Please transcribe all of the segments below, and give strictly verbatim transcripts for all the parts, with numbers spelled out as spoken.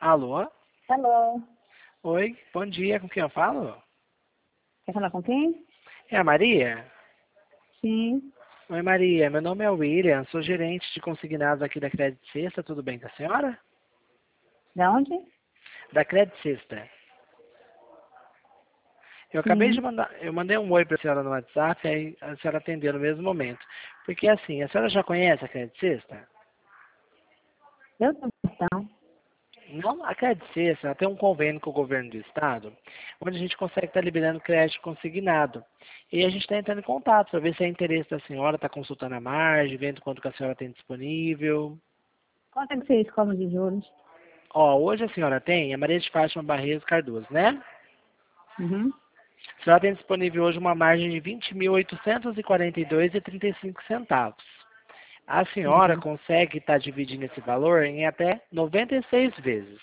Alô? Alô? Oi, bom dia, com quem eu falo? Quer falar com quem? É a Maria? Sim. Oi Maria, meu nome é William, sou gerente de consignados aqui da Credit Sexta, tudo bem com a senhora? De onde? Da Credit Sexta. Eu acabei de Sim. mandar, eu mandei um oi para a senhora no WhatsApp, aí a senhora atendeu no mesmo momento. Porque assim, a senhora já conhece a Credit Sexta? Eu tenho cartão. Não, a Credit Sexta, ela tem um convênio com o governo do estado, onde a gente consegue estar liberando crédito consignado. E a gente está entrando em contato para ver se é interesse da senhora, está consultando a margem, vendo quanto que a senhora tem disponível. Quanto é que vocês cobram de juros? Ó, hoje a senhora tem a Maria de Fátima Barreiros Cardoso, né? Uhum. A senhora tem disponível hoje uma margem de vinte mil oitocentos e quarenta e dois reais e trinta e cinco centavos. A senhora Uhum. consegue estar dividindo esse valor em até noventa e seis vezes.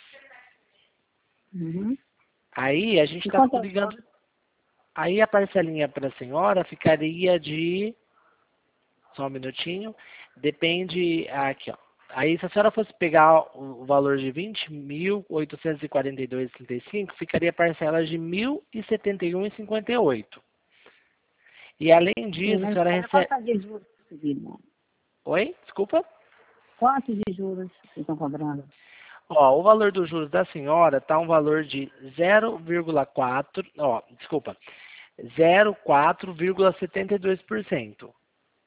Uhum. Aí a gente E está quanto é o ligando. juros? Aí a parcelinha para a senhora ficaria de. Só um minutinho. Depende. Aqui, ó. Aí se a senhora fosse pegar o valor de vinte mil oitocentos e quarenta e dois reais e trinta e cinco, ficaria parcela de mil e setenta e um reais e cinquenta e oito. E além Sim, disso, a mas senhora olha, recebe. quanto é de juros, seguido? Oi? Desculpa? Quantos de juros vocês estão cobrando? Ó, o valor dos juros da senhora está um valor de zero vírgula quatro, ó, desculpa, zero vírgula quatro vírgula setenta e dois por cento.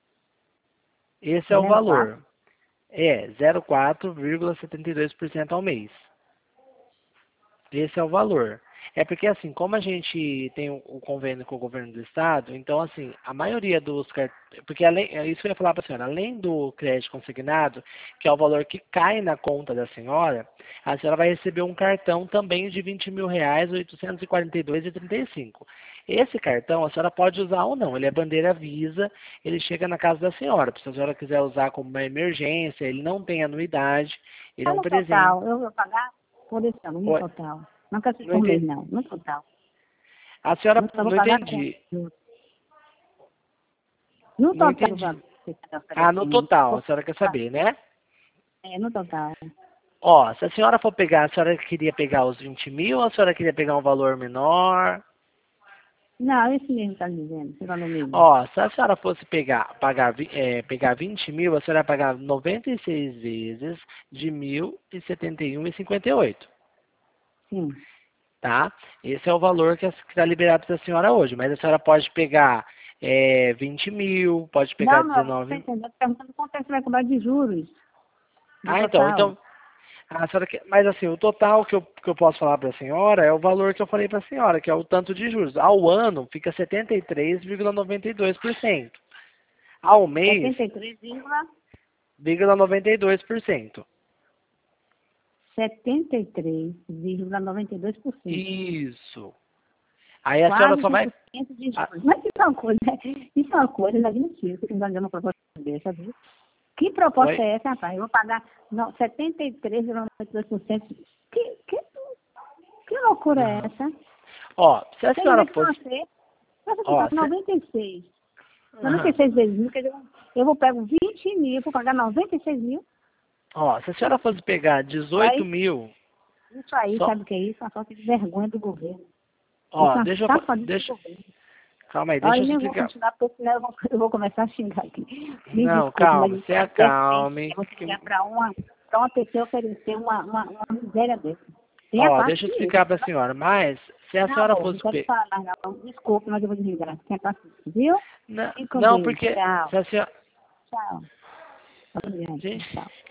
Esse é o Zero quatro? valor. É, zero vírgula quatro vírgula setenta e dois por cento ao mês. Esse é o valor. É porque, assim, como a gente tem o o convênio com o governo do estado, então, assim, a maioria dos cartões. Porque, além, é isso que eu ia falar para a senhora, além do crédito consignado, que é o valor que cai na conta da senhora, a senhora vai receber um cartão também de vinte mil reais, oitocentos e quarenta e dois reais e trinta e cinco. Esse cartão a senhora pode usar ou não, ele é bandeira Visa, ele chega na casa da senhora. Se a senhora quiser usar como uma emergência, ele não tem anuidade, ele é Só um no presente. total. Eu vou pagar por isso, não, no Oi, total. Não quero ser não por mês, entendi. não. No total. A senhora, No total, eu vou não pagar com entendi. juros. No Não total, o entendi. valor que você está Ah, no oferecendo. total, a senhora quer saber, né? É, no total. Ó, se a senhora for pegar, a senhora queria pegar os vinte mil ou a senhora queria pegar um valor menor? Não, esse mesmo está dizendo, esse valor mesmo. Ó, se a senhora fosse pegar, pagar, vi- é, pegar vinte mil, a senhora ia pagar noventa e seis vezes de mil e setenta e um e cinquenta e oito, Sim. tá? Esse é o valor que está liberado para a senhora hoje, mas a senhora pode pegar é, vinte mil, pode pegar Não, não, você está dezenove. entendendo? Perguntando quanto é que você vai cobrar de juros no Ah, então, total. então, a senhora quer- mas assim, o total que eu, que eu posso falar para a senhora é o valor que eu falei para a senhora, que é o tanto de juros. Ao ano fica setenta e três vírgula noventa e dois por cento. Ao mês, setenta e três vírgula vírgula noventa e dois por cento. setenta e três vírgula noventa e dois por cento. Isso. Aí a senhora Quase só vai. cem por cento de a- juros. Mas isso é uma coisa, isso é uma coisa inadmissível, que não dá uma proposta dessa, viu? Que proposta Oi? é essa, rapaz? Eu vou pagar não, setenta e três vírgula noventa e dois por cento. Que, que, que loucura é Aham. essa? Ó, se a Tem senhora direito que fosse. você, você Ó, pagar se, noventa e seis. noventa e aham. seis vezes mil, quer dizer, eu vou pegar vinte mil, vou pagar noventa e seis mil. Ó, se a senhora fosse pegar dezoito Aí, mil, isso aí, só. sabe o que é isso? Uma falta de vergonha do governo. Isso Ó, é uma deixa eu. fa- safadeza do Deixa, governo. calma aí, deixa Olha, eu eu nem vou explicar. continuar, porque senão eu vou, eu vou começar a xingar aqui. Me Não, desculpe, mas calma, isso se é indecente. É acalme. você que- chegar para uma, pra uma pessoa oferecer uma, uma, uma miséria dessa. Tenha Ó, deixa eu paciência. explicar para a senhora, mas se a Não, senhora amor, não fosse quero pe... falar mais não. Desculpe, mas eu vou desligar. Tenha paciência, viu? Não, Fique com não, Deus. porque Tchau. se a senhora... Tchau. Obrigada. Gente, Tchau.